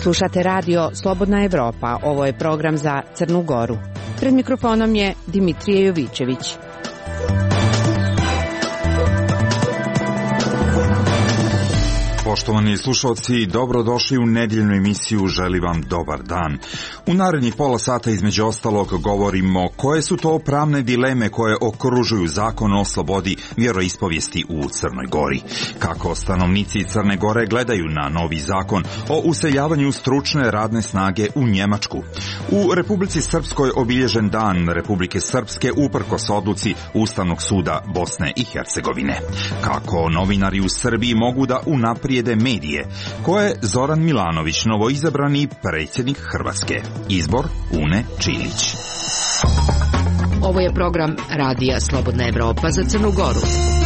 Slušate radio Slobodna Evropa, ovo je program za Crnu Goru. Pred mikrofonom je Dimitrije Jovićević. Poštovani slušalci, dobrodošli u nedeljnu emisiju Želi vam dobar dan. U narednih pola sata između ostalog govorimo koje su to pravne dileme koje okružuju zakon o slobodi vjeroispovijesti u Crnoj Gori. Kako stanovnici Crne Gore gledaju na novi zakon o useljavanju stručne radne snage u Njemačku. U Republici Srpskoj obilježen dan Republike Srpske uprkos odluci Ustavnog suda Bosne i Hercegovine. Kako novinari u Srbiji mogu da unaprijede medije, koje je Zoran Milanović, novoizabrani predsjednik Hrvatske. Izbor Une Čilić. Ovo je program Radija Slobodna Evropa za Crnu Goru.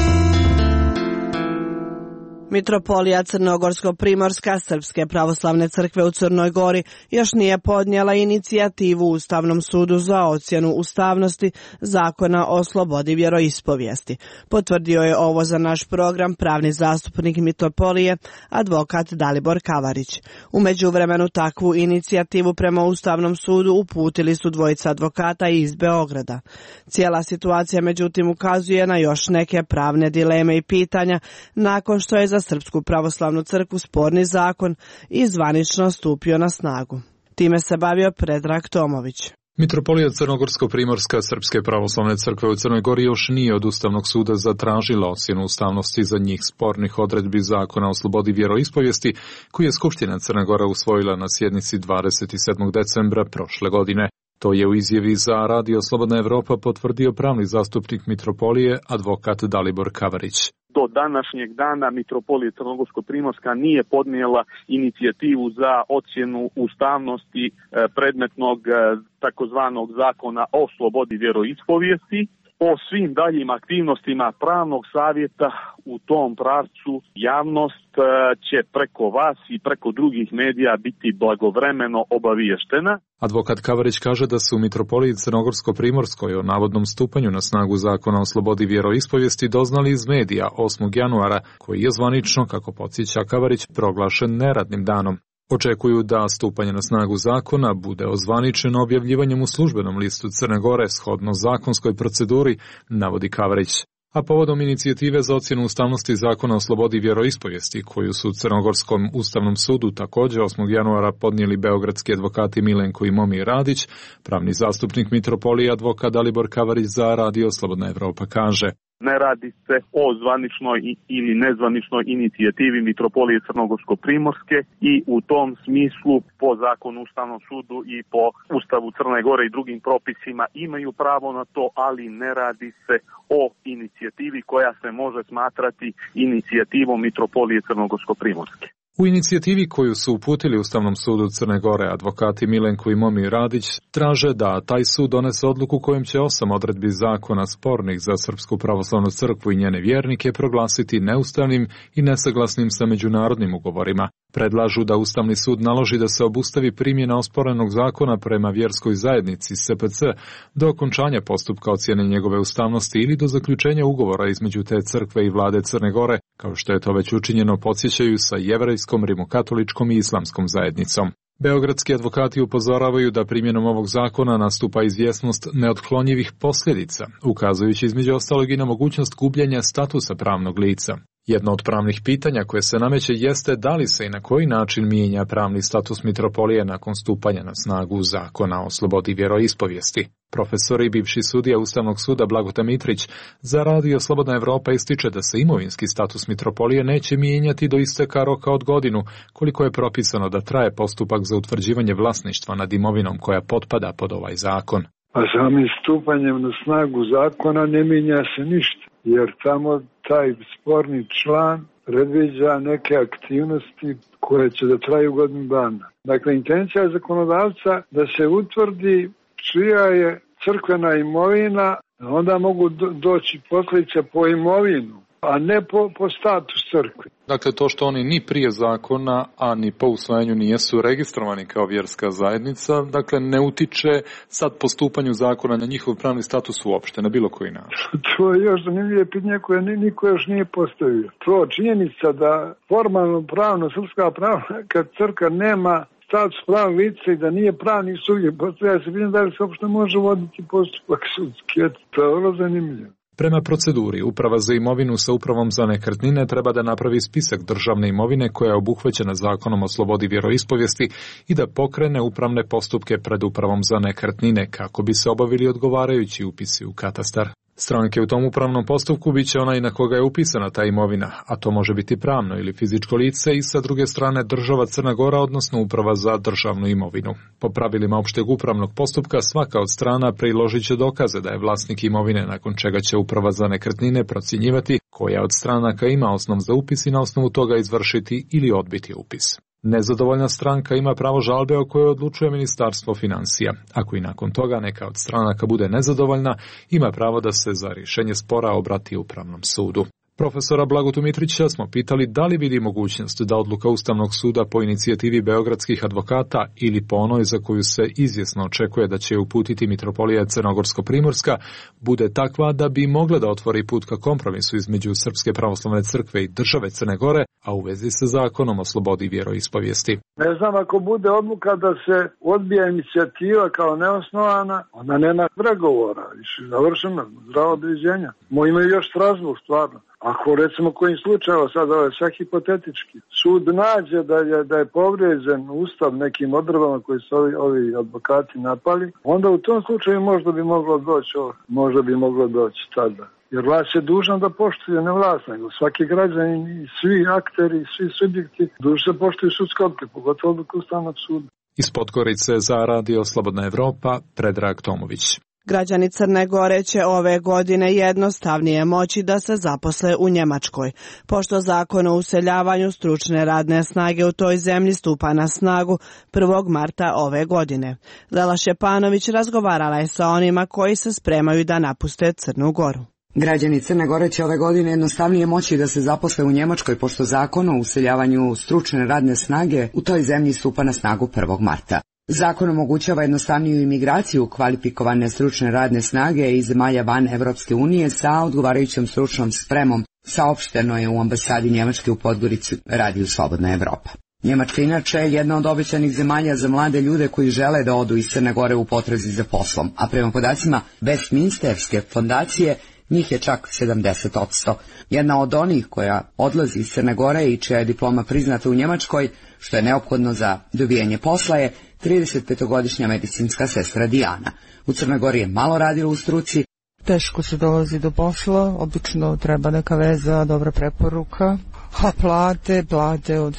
Mitropolija Crnogorsko-Primorska Srpske pravoslavne crkve u Crnoj Gori još nije podnijela inicijativu Ustavnom sudu za ocjenu ustavnosti zakona o slobodi vjeroispovijesti. Potvrdio je ovo za naš program pravni zastupnik Mitropolije, advokat Dalibor Kavarić. U međuvremenu takvu inicijativu prema Ustavnom sudu uputili su dvojica advokata iz Beograda. Cijela situacija međutim ukazuje na još neke pravne dileme i pitanja nakon što je za Srpsku pravoslavnu crkvu sporni zakon i zvanično stupio na snagu. Time se bavio Predrag Tomović. Mitropolija Crnogorsko-Primorska Srpske pravoslavne crkve u Crnoj Gori još nije od Ustavnog suda zatražila ocjenu ustavnosti za njih spornih odredbi zakona o slobodi vjeroispovijesti koji je Skupština Crne Gore usvojila na sjednici 27. decembra prošle godine. To je u izjavi za Radio Slobodna Evropa potvrdio pravni zastupnik Mitropolije, advokat Dalibor Kavarić. Do današnjeg dana Mitropolija Crnogorsko-Primorska nije podnijela inicijativu za ocjenu ustavnosti predmetnog takozvanog zakona o slobodi vjeroispovijesti. O svim daljim aktivnostima pravnog savjeta u tom pravcu javnost će preko vas i preko drugih medija biti blagovremeno obaviještena. Advokat Kavarić kaže da su u Mitropoliji Crnogorsko-Primorskoj o navodnom stupanju na snagu zakona o slobodi vjeroispovijesti doznali iz medija 8. januara, koji je zvanično, kako podsjeća Kavarič, proglašen neradnim danom. Očekuju da stupanje na snagu zakona bude ozvaničeno objavljivanjem u službenom listu Crne Gore shodno zakonskoj proceduri, navodi Kavarić. A povodom inicijative za ocjenu ustavnosti zakona o slobodi vjeroispovijesti, koju su Crnogorskom ustavnom sudu također 8. januara podnijeli beogradski advokati Milenko i Momir Radić, pravni zastupnik Mitropolije advokat Dalibor Kavarić za Radio Slobodna Evropa kaže: Ne radi se o zvaničnoj ili nezvaničnoj inicijativi Mitropolije Crnogorsko-Primorske i u tom smislu po zakonu Ustavnom sudu i po Ustavu Crne Gore i drugim propisima imaju pravo na to, ali ne radi se o inicijativi koja se može smatrati inicijativom Mitropolije Crnogorsko-Primorske. U inicijativi koju su uputili Ustavnom sudu Crne Gore advokati Milenko i Momir Radić traže da taj sud donese odluku kojom će 8 odredbi zakona spornih za Srpsku pravoslavnu crkvu i njene vjernike proglasiti neustavnim i nesaglasnim sa međunarodnim ugovorima. Predlažu da Ustavni sud naloži da se obustavi primjena osporenog zakona prema vjerskoj zajednici SPC do okončanja postupka ocjene njegove ustavnosti ili do zaključenja ugovora između te crkve i vlade Crne Gore, kao što je to već učinjeno, podsjećaju, sa jevrejskom, rimokatoličkom i islamskom zajednicom. Beogradski advokati upozoravaju da primjenom ovog zakona nastupa izvjesnost neotklonjivih posljedica, ukazujući između ostalog i na mogućnost gubljenja statusa pravnog lica. Jedno od pravnih pitanja koje se nameće jeste da li se i na koji način mijenja pravni status Mitropolije nakon stupanja na snagu zakona o slobodi vjeroispovijesti. Profesor i bivši sudija Ustavnog suda Blagote Mitrić za Radio Slobodna Evropa ističe da se imovinski status Mitropolije neće mijenjati do isteka roka od godinu, koliko je propisano da traje postupak za utvrđivanje vlasništva nad imovinom koja potpada pod ovaj zakon. A samim stupanjem na snagu zakona ne mijenja se ništa, jer tamo taj sporni član predviđa neke aktivnosti koje će da traju godinu dana. Dakle, intencija je zakonodavca da se utvrdi čija je crkvena imovina, onda mogu doći posljedice po imovinu, a ne po status crkve. Dakle, to što oni ni prije zakona, a ni po usvajanju nijesu registrovani kao vjerska zajednica, dakle ne utiče sad po stupanju zakona na njihov pravni status uopšte, na bilo koji način. To je još zanimljivo pitanje koje niko još nije postavio. To činjenica da formalno pravno, srpska pravna, kad crkva nema status pravnog lica i da nije pravni subjekt, postoja se vidim da li se uopšte može voditi postupak sudski. To je vrlo zanimljivo. Prema proceduri, Uprava za imovinu sa Upravom za nekretnine treba da napravi spisak državne imovine koja je obuhvaćena Zakonom o slobodi vjeroispovijesti i da pokrene upravne postupke pred Upravom za nekretnine kako bi se obavili odgovarajući upisi u katastar. Stranke u tom upravnom postupku bit će onaj na koga je upisana ta imovina, a to može biti pravno ili fizičko lice i sa druge strane država Crna Gora, odnosno Uprava za državnu imovinu. Po pravilima opšteg upravnog postupka svaka od strana priložit će dokaze da je vlasnik imovine, nakon čega će Uprava za nekretnine procjenjivati koja od stranaka ima osnov za upis i na osnovu toga izvršiti ili odbiti upis. Nezadovoljna stranka ima pravo žalbe o kojoj odlučuje Ministarstvo financija. Ako i nakon toga neka od stranaka bude nezadovoljna, ima pravo da se za rješenje spora obrati Upravnom sudu. Profesora Blagotu Mitrića smo pitali da li vidi mogućnost da odluka Ustavnog suda po inicijativi beogradskih advokata ili po onoj za koju se izvjesno očekuje da će uputiti Mitropolija Crnogorsko-Primorska bude takva da bi mogla da otvori put ka kompromisu između Srpske pravoslavne crkve i države Crne Gore, a u vezi sa Zakonom o slobodi vjeroispovijesti. Ne znam, ako bude odluka da se odbija inicijativa kao neosnovana, onda nema pregovora, više završeno, zdravo određenja. Imaju još Strasbourg, stvarno. Ako recimo kojim slučajeva, sad ovo je sve hipotetički, sud nađe da je povrijeđen Ustav nekim odredbama koji su ovi advokati napali, onda u tom slučaju možda bi moglo doći tada. Jer vlast je dužna da poštuje ne vlast, nego svaki građanin i svi akteri, svi subjekti dužni se poštuju sudske odluke, pogotovo odluke Ustavnog suda. Iz Podgorice za Radio Slobodna Evropa, Predrag Tomović. Građani Crne Gore će ove godine jednostavnije moći da se zaposle u Njemačkoj, pošto zakon o useljavanju stručne radne snage u toj zemlji stupa na snagu 1. marta ove godine. Lela Šepanović razgovarala je sa onima koji se spremaju da napuste Crnu Goru. Građani Crne Gore će ove godine jednostavnije moći da se zaposle u Njemačkoj, pošto zakon o useljavanju stručne radne snage u toj zemlji stupa na snagu 1. marta. Zakon omogućava jednostavniju imigraciju kvalifikovane stručne radne snage iz zemalja van Evropske unije sa odgovarajućom stručnom spremom, saopšteno je u ambasadi Njemačke u Podgorici, Radio Slobodna Evropa. Njemačka inače je jedna od obećanih zemalja za mlade ljude koji žele da odu iz Crne Gore u potrazi za poslom, a prema podacima Westminsterske fondacije njih je čak 70%. Jedna od onih koja odlazi iz Crne Gore i čija je diploma priznata u Njemačkoj, što je neophodno za dobijanje posla, je 35-godišnja medicinska sestra Dijana. U Crnoj Gori je malo radila u struci. Teško se dolazi do posla, obično treba neka veza, dobra preporuka, a plate od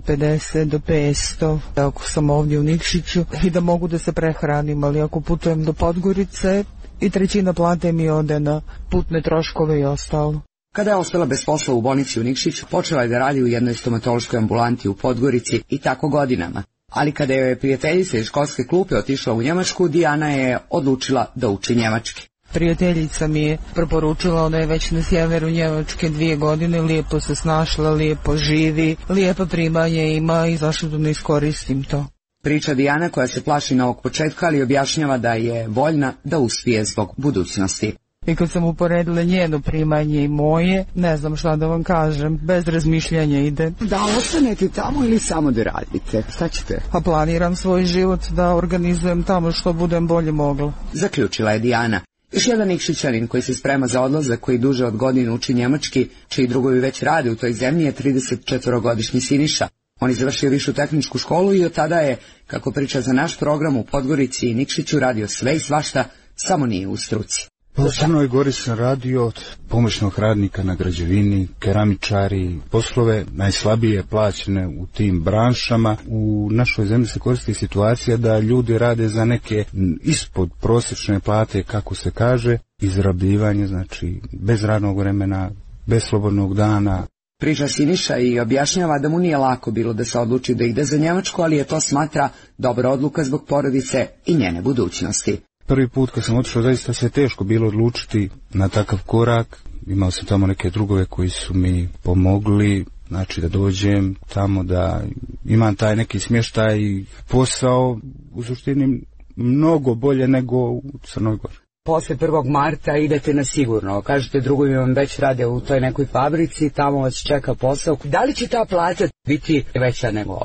350 do 500, ako sam ovdje u Nikšiću, i da mogu da se prehranim, ali ako putujem do Podgorice, i 1/3 plate mi ode na putne troškove i ostalo. Kada je ostala bez posla u bolnici u Nikšiću, počela je da radi u jednoj stomatološkoj ambulanti u Podgorici i tako godinama. Ali kada je prijateljica iz školske klupe otišla u Njemačku, Dijana je odlučila da uči njemački. Prijateljica mi je preporučila, ona je već na sjeveru Njemačke 2 godine, lijepo se snašla, lijepo živi, lijepo primanje ima i zašto da ne iskoristim to. Priča Dijana koja se plaši novog početka, ali objašnjava da je voljna da uspije zbog budućnosti. I kad sam uporedila njeno primanje i moje, ne znam šta da vam kažem, bez razmišljanja ide. Da ostanete tamo ili samo da radite? Šta ćete? Pa planiram svoj život da organizujem tamo što budem bolje mogla. Zaključila je Dijana. Još jedan Nikšićanin koji se sprema za odlazak, koji duže od godinu uči njemački, čiji drugovi već rade u toj zemlji, je 34-godišnji Siniša. On je završio višu tehničku školu i od tada je, kako priča za naš program, u Podgorici i Nikšiću radio sve i svašta, samo nije u struci. U Crnoj Gori sam radio od pomoćnog radnika na građevini, keramičari, poslove najslabije plaćene u tim branšama. U našoj zemlji se koristi situacija da ljudi rade za neke ispod prosječne plate, kako se kaže, izrabljivanje, znači bez radnog vremena, bez slobodnog dana. Priča Siniša i objašnjava da mu nije lako bilo da se odluči da ide za Njemačku, ali je to smatra dobra odluka zbog porodice i njene budućnosti. Prvi put kad sam otišao, zaista se teško bilo odlučiti na takav korak. Imao sam tamo neke drugove koji su mi pomogli, znači da dođem tamo, da imam taj neki smještaj i posao, u suštini mnogo bolje nego u Crnoj Gori. Posle 1. marta idete na sigurno, kažete drugovi vam već rade u toj nekoj fabrici, tamo vas čeka posao. Da li će ta plata biti veća nego ovdje?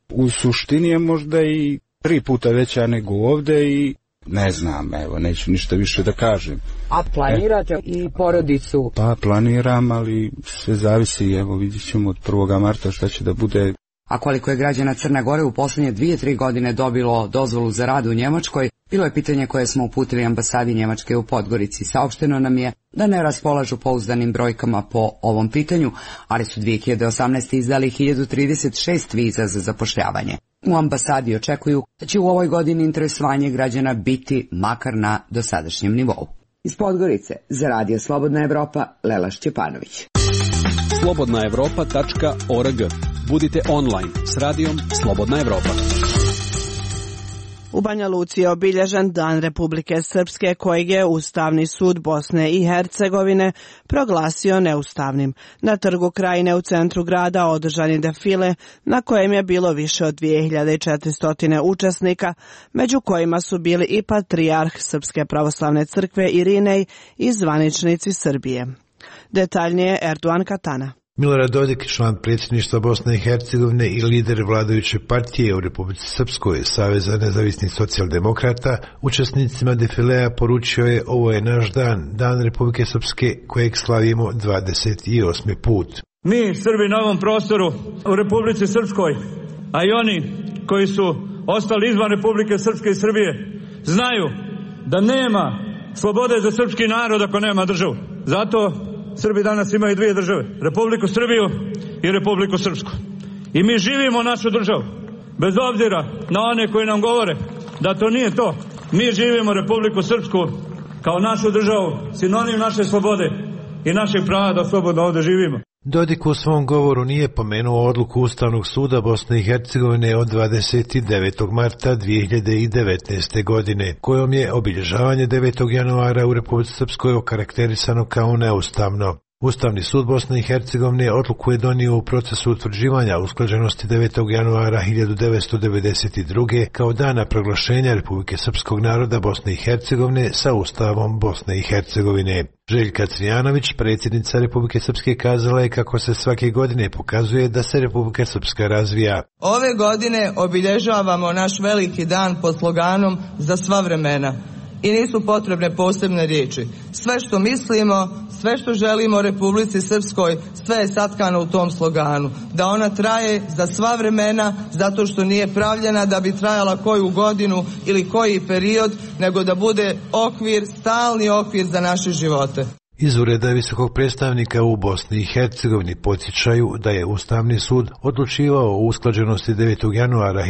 U suštini je možda i 3 puta veća nego ovde i ne znam, evo, neću ništa više da kažem. A planirate i porodicu? Pa planiram, ali sve zavisi, evo vidjet ćemo od 1. marta šta će da bude. A koliko je građana Crne Gore u posljednje 2-3 godine dobilo dozvolu za rad u Njemačkoj, bilo je pitanje koje smo uputili ambasadi Njemačke u Podgorici. Saopšteno nam je da ne raspolažu pouzdanim brojkama po ovom pitanju, ali su 2018. izdali 1036 viza za zapošljavanje. U ambasadi očekuju da će u ovoj godini interesovanje građana biti makar na dosadašnjem nivou. Iz Podgorice za Radio Slobodna Evropa, Lela Šćepanović. slobodnaevropa.org. Budite online s radijom Slobodna Evropa. U Banja Luci je obilježen Dan Republike Srpske kojeg je Ustavni sud Bosne i Hercegovine proglasio neustavnim. Na trgu Krajine u centru grada održan je defile na kojem je bilo više od 2400 učesnika, među kojima su bili i patrijarh Srpske pravoslavne crkve Irinej i zvaničnici Srbije. Detaljnije Erdogan Katana. Milorad Dodik, član predsjedništva Bosne i Hercegovine i lider vladajuće partije u Republici Srpskoj, Saveza nezavisnih socijaldemokrata, učesnicima defilea poručio je: ovo je naš dan, Dan Republike Srpske kojeg slavimo 28. put. Mi, Srbi na ovom prostoru u Republici Srpskoj, a i oni koji su ostali izvan Republike Srpske i Srbije, znaju da nema slobode za srpski narod ako nema državu. Zato Srbi danas imaju 2 države, Republiku Srbiju i Republiku Srpsku. I mi živimo našu državu, bez obzira na one koji nam govore da to nije to. Mi živimo Republiku Srpsku kao našu državu, sinonim naše slobode i našeg prava da slobodno ovdje živimo. Dodik u svom govoru nije pomenuo odluku Ustavnog suda Bosne i Hercegovine od 29. marta 2019. godine, kojom je obilježavanje 9. januara u Republici Srpskoj okarakterisano kao neustavno. Ustavni sud Bosne i Hercegovine odluku je donio u procesu utvrđivanja usklađenosti 9. januara 1992. kao dana proglašenja Republike Srpskog naroda Bosne i Hercegovine sa Ustavom Bosne i Hercegovine. Željka Cvijanović, predsjednica Republike Srpske, kazala je kako se svake godine pokazuje da se Republika Srpska razvija. Ove godine obilježavamo naš veliki dan pod sloganom za sva vremena. I nisu potrebne posebne riječi. Sve što mislimo, sve što želimo Republici Srpskoj, sve je satkano u tom sloganu. Da ona traje za sva vremena, zato što nije pravljena da bi trajala koju godinu ili koji period, nego da bude okvir, stalni okvir za naše živote. Iz ureda visokog predstavnika u Bosni i Hercegovini podsjećaju da je Ustavni sud odlučivao o usklađenosti 9. januara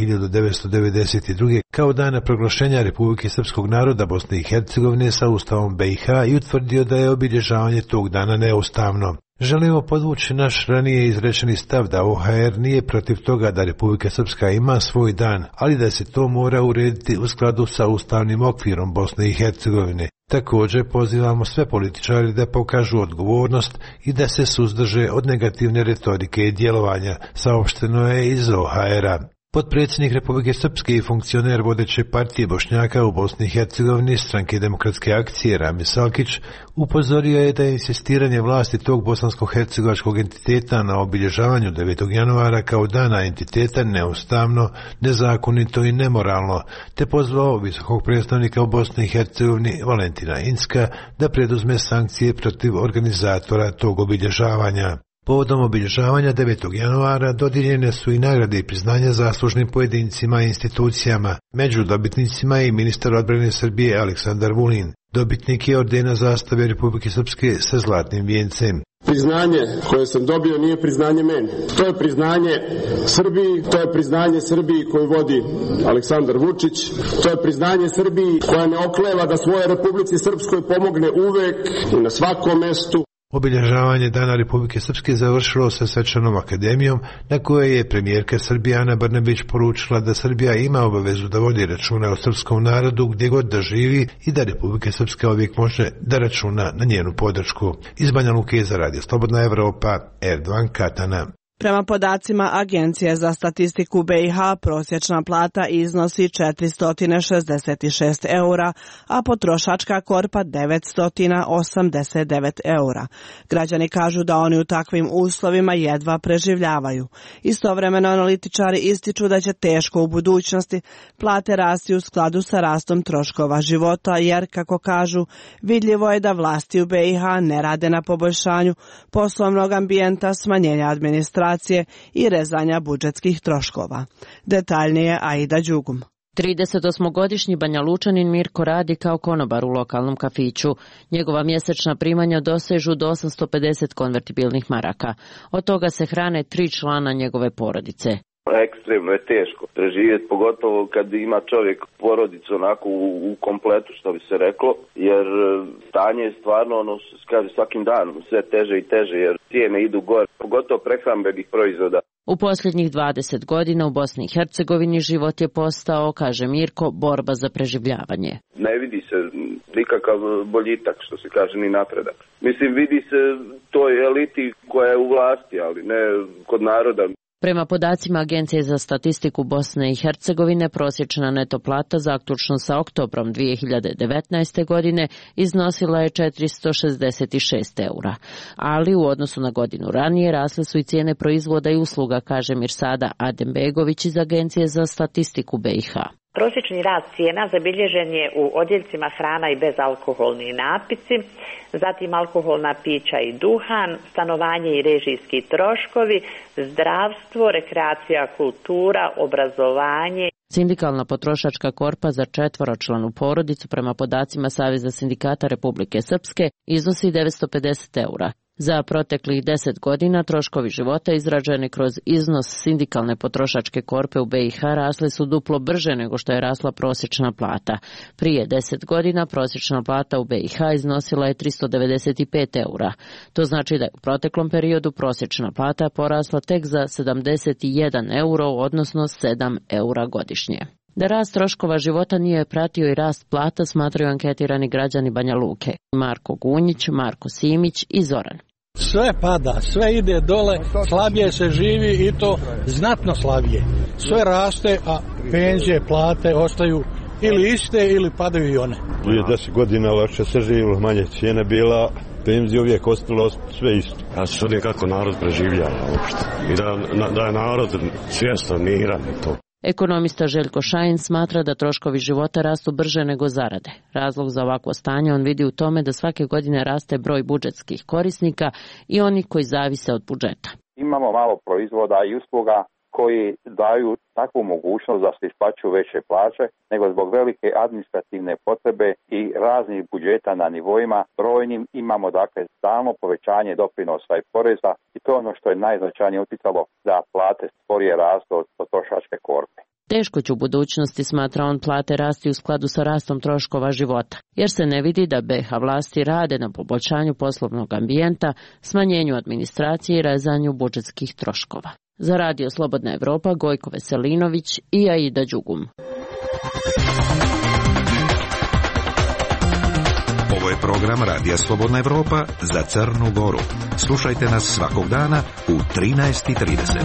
1992. kao dana proglašenja Republike Srpskog naroda Bosne i Hercegovine sa Ustavom BiH i utvrdio da je obilježavanje tog dana neustavno. Želimo podvući naš ranije izrečeni stav da OHR nije protiv toga da Republika Srpska ima svoj dan, ali da se to mora urediti u skladu sa ustavnim okvirom Bosne i Hercegovine. Također pozivamo sve političare da pokažu odgovornost i da se suzdrže od negativne retorike i djelovanja, saopšteno je iz OHR-a. Potpredsjednik Republike Srpske i funkcioner vodeće partije Bošnjaka u Bosni i Hercegovini Stranke demokratske akcije Ramis Alkić upozorio je da je insistiranje vlasti tog bosansko-hercegovačkog entiteta na obilježavanju 9. januara kao dana entiteta neustavno, nezakonito i nemoralno, te pozvao visokog predstavnika u Bosni i Hercegovini Valentina Incka da preduzme sankcije protiv organizatora tog obilježavanja. Povodom obilježavanja 9. januara dodijeljene su i nagrade i priznanja zaslužnim pojedincima i institucijama. Među dobitnicima je i ministar odbrane Srbije Aleksandar Vulin. Dobitnik je ordena zastave Republike Srpske sa zlatnim vijencem. Priznanje koje sam dobio nije priznanje meni. To je priznanje Srbiji, to je priznanje Srbiji koju vodi Aleksandar Vučić, to je priznanje Srbiji koja ne okleva da svojoj Republici Srpskoj pomogne uvek i na svakom mestu. Obilježavanje Dana Republike Srpske završilo sa svečanom akademijom na kojoj je premijerka Srbije Ana Brnabić poručila da Srbija ima obavezu da vodi računa o srpskom narodu gdje god da živi i da Republika Srpska uvijek može da računa na njenu podršku. Iz Banja Luke za Radio Slobodna Evropa, Erdogan Katana. Prema podacima Agencije za statistiku BiH, prosječna plata iznosi 466 eura, a potrošačka korpa 989 eura. Građani kažu da oni u takvim uslovima jedva preživljavaju. Istovremeno analitičari ističu da će teško u budućnosti plate rasti u skladu sa rastom troškova života, jer, kako kažu, vidljivo je da vlasti u BiH ne rade na poboljšanju poslovnog ambijenta, smanjenja administracije i rezanja budžetskih troškova. Detaljnije Aida Đugum. 38-godišnji Banja Lučanin Mirko radi kao konobar u lokalnom kafiću. Njegova mjesečna primanja dosežu do 850 konvertibilnih maraka. Od toga se hrane 3 člana njegove porodice. Ekstremno je teško preživjeti, pogotovo kad ima čovjek porodicu onako u kompletu, što bi se reklo, jer stanje je stvarno, kaže, svakim danom sve teže i teže, jer cijene idu gore, pogotovo prehrambenih proizvoda. U posljednjih 20 godina u Bosni i Hercegovini život je postao, kaže Mirko, borba za preživljavanje. Ne vidi se nikakav boljitak, što se kaže, ni napredak. Mislim, vidi se toj eliti koja je u vlasti, ali ne kod naroda. Prema podacima Agencije za statistiku Bosne i Hercegovine, prosječna neto plata zaključno sa oktobrom 2019. godine iznosila je 466 eura. Ali u odnosu na godinu ranije rasle su i cijene proizvoda i usluga, kaže Mirsada Adembegović iz Agencije za statistiku BiH. Prosječni rast cijena zabilježen je u odjeljcima hrana i bezalkoholni napici, zatim alkoholna pića i duhan, stanovanje i režijski troškovi, zdravstvo, rekreacija, kultura, obrazovanje. Sindikalna potrošačka korpa za 4-članu porodicu prema podacima Saveza sindikata Republike Srpske iznosi 950 eura. Za proteklih 10 godina troškovi života izraženi kroz iznos sindikalne potrošačke korpe u BiH rasli su duplo brže nego što je rasla prosječna plata. Prije 10 godina prosječna plata u BiH iznosila je 395 eura. To znači da je u proteklom periodu prosječna plata porasla tek za 71 euro, odnosno 7 eura godišnje. Da rast troškova života nije pratio i rast plata, smatraju anketirani građani Banja Luke. Marko Gunjić, Marko Simić i Zoran. Sve pada, sve ide dole, slabije se živi i to znatno slabije. Sve raste, a penzije, plate ostaju ili iste ili padaju i one. Prije 10 godina lakše se živilo, manje cijene bila, penzije uvijek ostalo sve isto. Ja se čudim kako narod preživljava uopšte i da je narod svjestan, miran i to. Ekonomista Željko Šajin smatra da troškovi života rastu brže nego zarade. Razlog za ovakvo stanje on vidi u tome da svake godine raste broj budžetskih korisnika i onih koji zavise od budžeta. Imamo malo proizvoda i usluga koji daju takvu mogućnost da se isplaćuju veće plaće, nego zbog velike administrativne potrebe i raznih budžeta na nivoima brojnim imamo dakle stalno povećanje doprinosa i poreza i to je ono što je najznačajnije utjecalo da plate sporije rastu od potrošačke korpe. Teško će u budućnosti, smatra on, plate rasti u skladu sa rastom troškova života, jer se ne vidi da BiH vlasti rade na poboljšanju poslovnog ambijenta, smanjenju administracije i rezanju budžetskih troškova. Za Radio Slobodna Evropa, Gojko Veselinović i Aida Đugum. Ovo je program Radija Slobodna Evropa za Crnu Goru. Slušajte nas svakog dana u 13:30.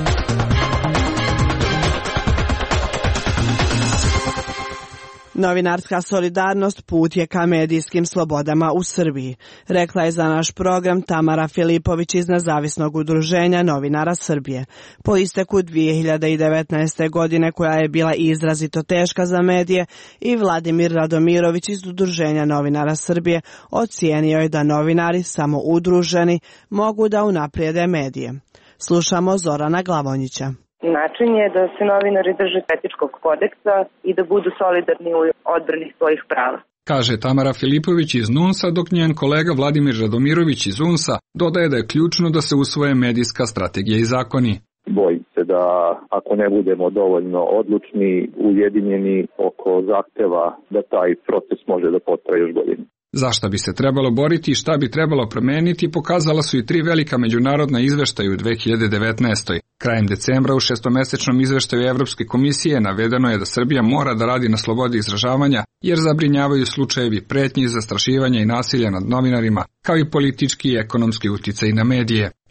Novinarska solidarnost put je ka medijskim slobodama u Srbiji, rekla je za naš program Tamara Filipović iz Nezavisnog udruženja novinara Srbije. Po isteku 2019. godine, koja je bila izrazito teška za medije, i Vladimir Radomirović iz Udruženja novinara Srbije ocijenio je da novinari samo udruženi mogu da unaprijede medije. Slušamo Zorana Glavonjića. Način je da se novinari drže etičkog kodeksa i da budu solidarni u odbrani svojih prava. Kaže Tamara Filipović iz NUNS-a, dok njen kolega Vladimir Radomirović iz UNS-a dodaje da je ključno da se usvoje medijska strategija i zakoni. Bojim se da ako ne budemo dovoljno odlučni, ujedinjeni oko zahteva, da taj proces može da potraje još godinu. Za šta bi se trebalo boriti i šta bi trebalo promeniti pokazala su i 3 velika međunarodna izveštaja u 2019. Krajem decembra u 6-mesečnom izveštaju Evropske komisije navedeno je da Srbija mora da radi na slobodi izražavanja, jer zabrinjavaju slučajevi pretnji, zastrašivanja i nasilja nad novinarima, kao i politički i ekonomski uticaj na medije.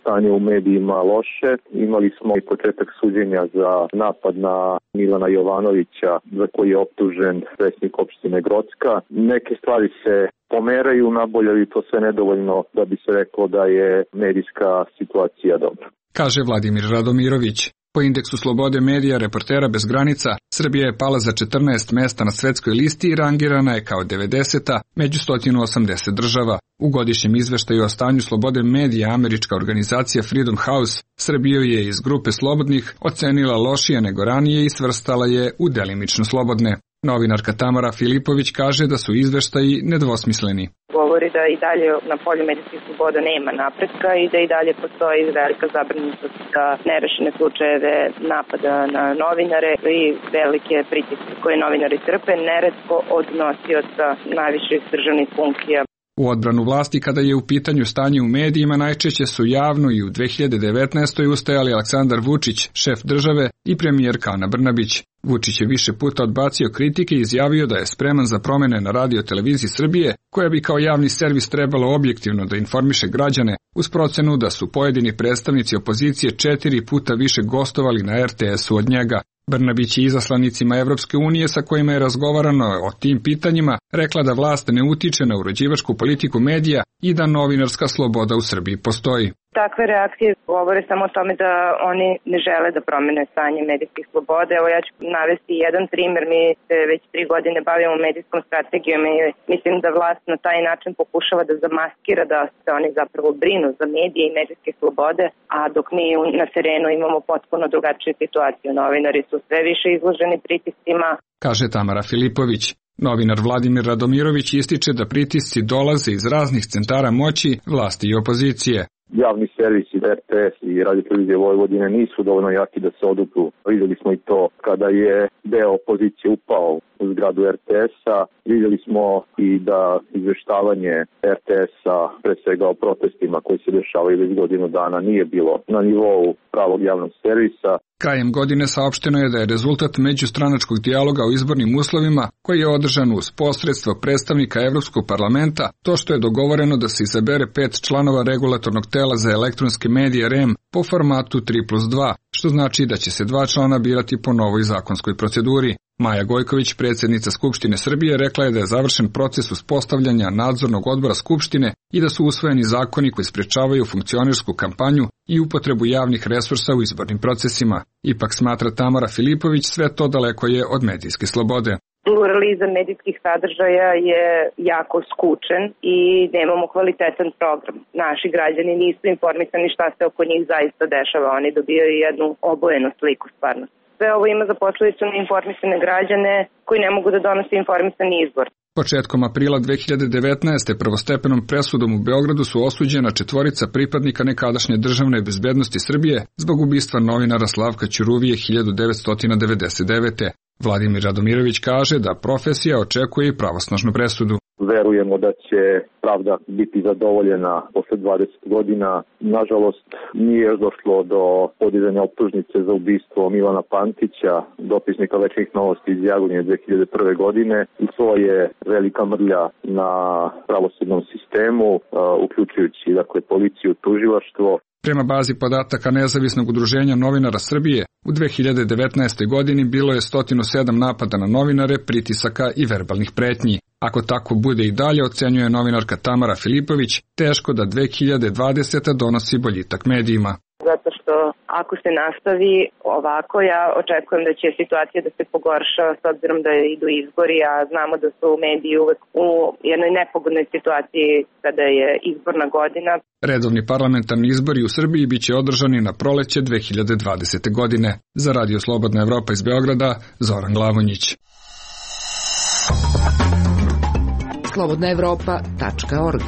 stanje u medijima loše. Imali smo i početak suđenja za napad na Milana Jovanovića, za koji je optužen predsjednik opštine Grocka. Neke stvari se pomeraju nabolje, ali to sve nedovoljno da bi se reklo da je medijska situacija dobra. Kaže Vladimir Radomirović. Po indeksu slobode medija Reportera bez granica, Srbija je pala za 14 mesta na svetskoj listi i rangirana je kao 90. među 180 država. U godišnjem izveštaju o stanju slobode medija američka organizacija Freedom House Srbiju je iz grupe slobodnih ocenila lošije nego ranije i svrstala je u delimično slobodne. Novinarka Tamara Filipović kaže da su izveštaji nedvosmisleni. Govori da i dalje na polju medijskih sloboda nema napretka i da i dalje postoji velika zabrinutost za nerešene slučajeve napada na novinare i velike pritiske koje novinari trpe, neretko od nosioca najviših državnih funkcija. U odbranu vlasti kada je u pitanju stanje u medijima najčešće su javno i u 2019. ustajali Aleksandar Vučić, šef države, i premijerka Ana Brnabić. Vučić je više puta odbacio kritike i izjavio da je spreman za promene na Radio-televiziji Srbije, koja bi kao javni servis trebalo objektivno da informiše građane, uz procenu da su pojedini predstavnici opozicije 4 puta više gostovali na RTS-u od njega. Brnabić je izaslanicima Evropske unije sa kojima je razgovarano o tim pitanjima rekla da vlast ne utiče na uređivačku politiku medija i da novinarska sloboda u Srbiji postoji. Takve reakcije govore samo o tome da oni ne žele da promene stanje medijskih sloboda. Evo ja ću navesti jedan primer. Mi se već 3 godine bavimo medijskom strategijom i mislim da vlast na taj način pokušava da zamaskira da se oni zapravo brinu za medije i medijske slobode, a dok mi na terenu imamo potpuno drugačiju situaciju. Novinari su sve više izloženi pritiscima. Kaže Tamara Filipović. Novinar Vladimir Radomirović ističe da pritisci dolaze iz raznih centara moći, vlasti i opozicije. Javni servisi RTS i Radio-televizije Vojvodine nisu dovoljno jaki da se odupru. Vidjeli smo i to kada je deo opozicije upao u zgradu RTS-a. Vidjeli smo i da izveštavanje RTS-a, pre svega o protestima koji se dešavaju već godinu dana, nije bilo na nivou pravog javnog servisa. Krajem godine saopšteno je da je rezultat međustranačkog dijaloga o izbornim uslovima, koji je održan uz posredstvo predstavnika Evropskog parlamenta, to što je dogovoreno da se izabere 5 članova regulatornog tela za elektronske medije REM po formatu 3+2, što znači da će se 2 člana birati po novoj zakonskoj proceduri. Maja Gojković, predsjednica Skupštine Srbije, rekla je da je završen proces uspostavljanja nadzornog odbora Skupštine i da su usvojeni zakoni koji sprečavaju funkcionersku kampanju i upotrebu javnih resursa u izbornim procesima. Ipak smatra Tamara Filipović, sve to daleko je od medijske slobode. Pluralizam medijskih sadržaja je jako skučen i nemamo kvalitetan program. Naši građani nisu informisani šta se oko njih zaista dešava. Oni dobijaju jednu obojenu sliku stvarnosti. Sve ovo ima za posledicu neinformisane građane koji ne mogu da donose informisani izbor. Početkom aprila 2019. prvostepenom presudom u Beogradu su osuđena 4 pripadnika nekadašnje državne bezbednosti Srbije zbog ubistva novinara Slavka Ćuruvije 1999. Vladimir Radomirović kaže da profesija očekuje i pravosnažnu presudu. Verujemo da će pravda biti zadovoljena posle 20 godina. Nažalost, nije još došlo do podizanja optužnice za ubistvo Milana Pantića, dopisnika Večnih novosti iz Jagodnje 2001. godine. I to je velika mrlja na pravosudnom sistemu, uključujući policiju, tužilaštvo. Prema bazi podataka Nezavisnog udruženja novinara Srbije, u 2019. godini bilo je 107 napada na novinare, pritisaka i verbalnih pretnji. Ako tako bude i dalje, ocenjuje novinarka Tamara Filipović, teško da 2020. donosi boljitak medijima. Zato što ako se nastavi ovako, ja očekujem da će situacija da se pogorša s obzirom da idu izbori, a znamo da su mediji uvek u jednoj nepogodnoj situaciji kada je izborna godina. Redovni parlamentarni izbori u Srbiji biće održani na proleće 2020. godine. Za Radio Slobodna Evropa iz Beograda, Zoran Glavonjić. slobodnaevropa.org.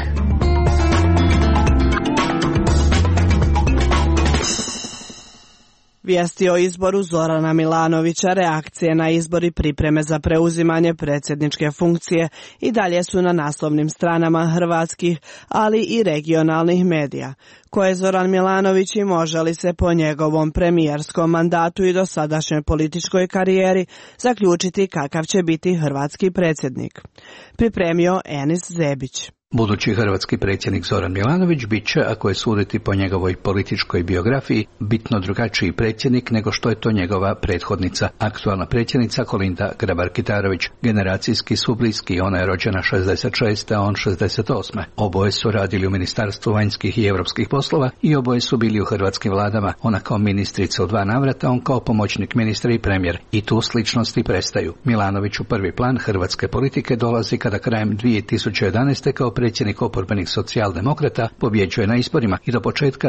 Vijesti o izboru Zorana Milanovića, reakcije na izbor i pripreme za preuzimanje predsjedničke funkcije i dalje su na naslovnim stranama hrvatskih, ali i regionalnih medija. Ko je Zoran Milanović i može li se po njegovom premijerskom mandatu i dosadašnjoj političkoj karijeri zaključiti kakav će biti hrvatski predsjednik? Pripremio Enis Zebić. Budući hrvatski predsjednik Zoran Milanović bit će, ako je suditi po njegovoj političkoj biografiji, bitno drugačiji predsjednik nego što je to njegova prethodnica, aktualna predsjednica Kolinda Grabar-Kitarović. Generacijski su bliski, ona je rođena 66. a on 68. Oboje su radili u Ministarstvu vanjskih i europskih poslova i oboje su bili u hrvatskim vladama, ona kao ministrica u 2 navrata, on kao pomoćnik ministra i premijer. I tu sličnosti prestaju. Milanović u prvi plan hrvatske politike dolazi kada krajem 2011. kao predsjednik oporbenih socijaldemokrata pobjeđuje na izborima i do početka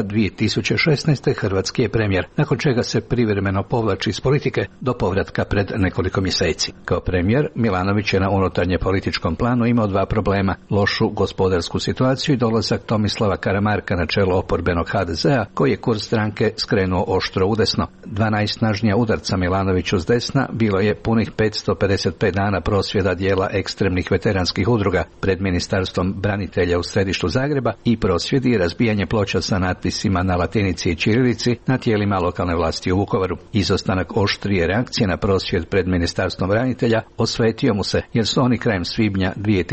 2016. hrvatski je premijer, nakon čega se privremeno povlači iz politike do povratka pred nekoliko mjeseci. Kao premijer, Milanović je na unutarnje političkom planu imao 2 problema: lošu gospodarsku situaciju i dolazak Tomislava Karamarka na čelo oporbenog HDZ-a, koji je kurs stranke skrenuo oštro udesno. 2 najsnažnija udarca Milanoviću s desna bilo je punih 555 dana prosvjeda dijela ekstremnih veteranskih udruga pred Ministarstvom branitelja u središtu Zagreba i prosvjedi i razbijanje ploča sa natpisima na latinici i ćirilici na tijelima lokalne vlasti u Vukovaru. Izostanak oštrije reakcije na prosvjed pred Ministarstvom branitelja osvetio mu se, jer su oni krajem svibnja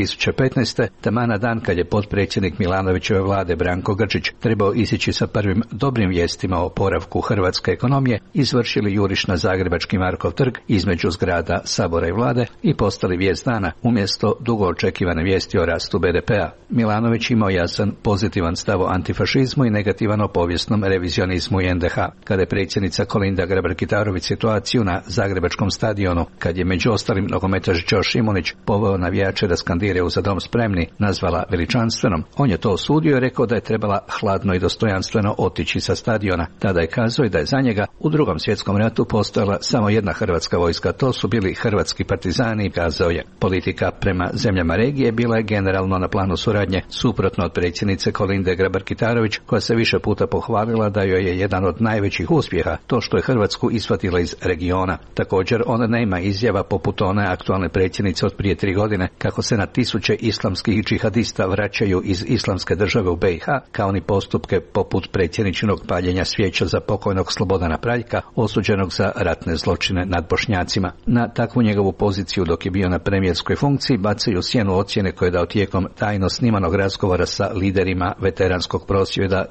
2015. taman na dan kad je potpredsjednik Milanovićeve vlade Branko Grčić trebao izići sa prvim dobrim vijestima o oporavku hrvatske ekonomije, izvršili juriš na zagrebački Markov trg između zgrada Sabora i vlade i postali vijest dana umjesto dugo očekivane vijesti o rastu BDP-a. Milanović imao jasan pozitivan stav o antifašizmu i negativan o povijesnom revizionizmu i NDH. Kada je predsjednica Kolinda Grabar-Kitarović situaciju na zagrebačkom stadionu, kad je među ostalim nogometaš Đo Šimunić poveo navijače da skandiraju za dom spremni, nazvala veličanstvenom, on je to osudio i rekao da je trebala hladno i dostojanstveno otići sa stadiona. Tada je kazao da je za njega u Drugom svjetskom ratu postojala samo jedna hrvatska vojska, to su bili hrvatski partizani, kazao je. Politika prema zemljama regije bila je generalno na planu suradnje, suprotno od predsjednice Kolinde Grabar-Kitarović, koja se više puta pohvalila da joj je jedan od najvećih uspjeha to što je Hrvatsku ishvatila iz regiona. Također ona nema izjava poput one aktualne predsjednice od prije 3 godine kako se na tisuće islamskih džihadista vraćaju iz islamske države u BiH, kao ni postupke poput predsjedničinog paljenja svijeća za pokojnog Slobodana Praljka, osuđenog za ratne zločine nad Bošnjacima. Na takvu njegovu poziciju dok je bio na premijerskoj funkciji bacaju sjenu ocjene koje je dao tijekom tajno snimanog razgovora sa liderima veteranskog prosvjeda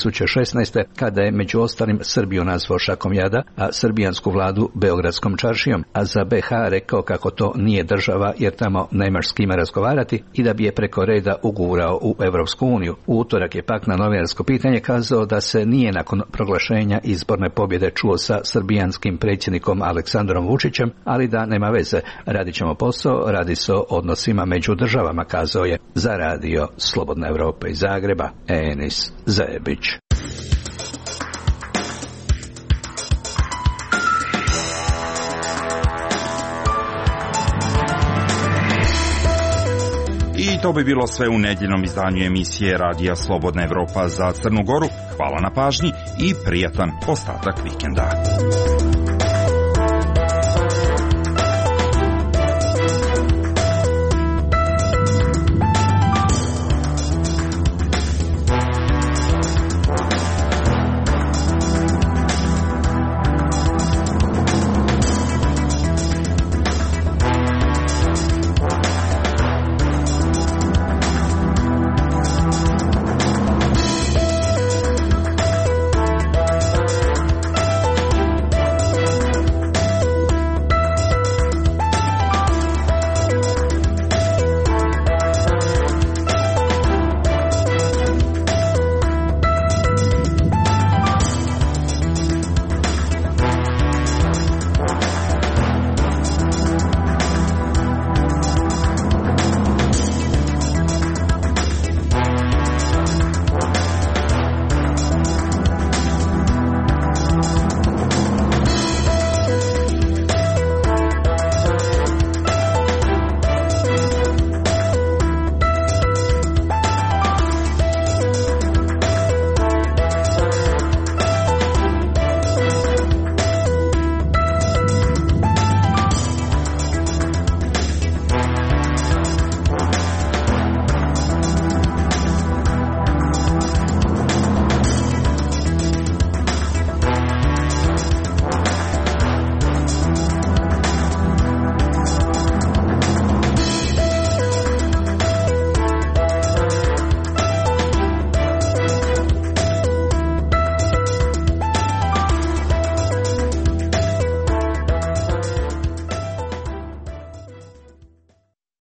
2016. kada je među ostalim Srbiju nazvao šakom jada, a srbijansku vladu beogradskom čaršijom, a za BiH rekao kako to nije država jer tamo nemaš s kime razgovarati i da bi je preko reda ugurao u Europsku uniju. U utorak je pak na novinarsko pitanje kazao da se nije nakon proglašenja izborne pobjede čuo sa srbijanskim predsjednikom Aleksandrom Vučićem, ali da nema veze, radit ćemo posao, radi se o odnosima među državama, kazao je za radio Slobodna Evropa iz Zagreba Enis Zebić. I to bi bilo sve u nedjeljnom izdanju emisije Radija Slobodna Evropa za Crnu Goru. Hvala na pažnji i prijatan ostatak vikenda.